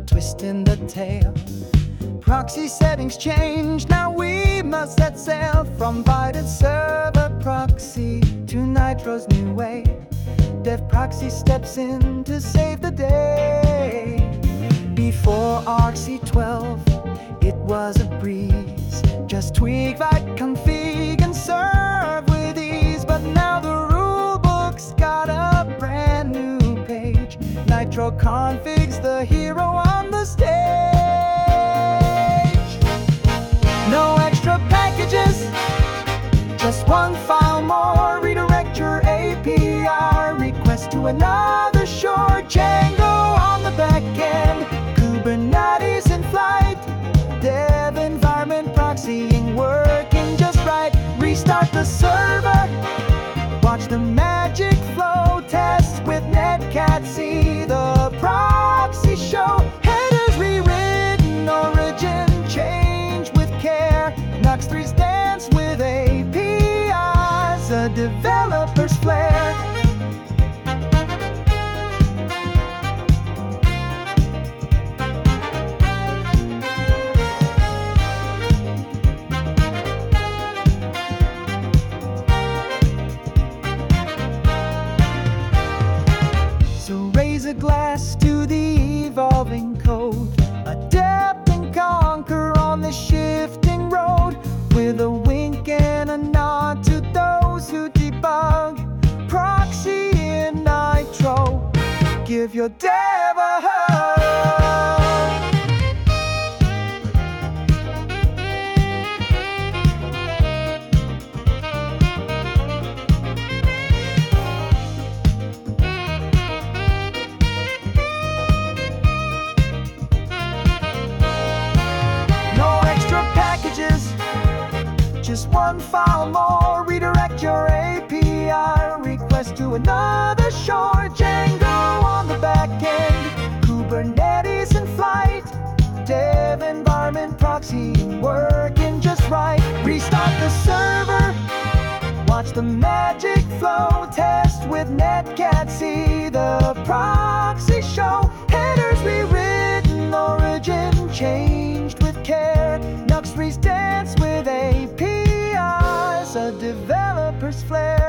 twist in the tail. Proxy settings change, now we must set sail from Vita's server proxy to Nitro's new way. Dev proxy steps in to save the day. Before ArcC12, it was a breeze. Just tweak Vite config and serve with ease. But now the rulebook's got a brand new page. Nitro config's the hero on the stage. No extra packages, just one file more. Redirect your API request to another shore. Django on the back end, Kubernetes in flight. Dev environment proxying working just right. Restart the server, watch the magic flow. Test with Netcat, see the proxy show. Headers rewritten, origin change with care. Nux3's dance with APIs, a developer's flair. Raise a glass to the evolving code. Adapt and conquer on the shifting road. With a wink and a nod to those who debug. Proxy in Nitro, give your dev a hug. Just one file more. Redirect your API request to another shore. Django on the back end, Kubernetes in flight. Dev environment proxy working just right. Restart the server, watch the magic flow. Test with Netcat, see the proxy show. Headers rewritten, origin changed with care. Nux3's dance with APIs, a developer's flair.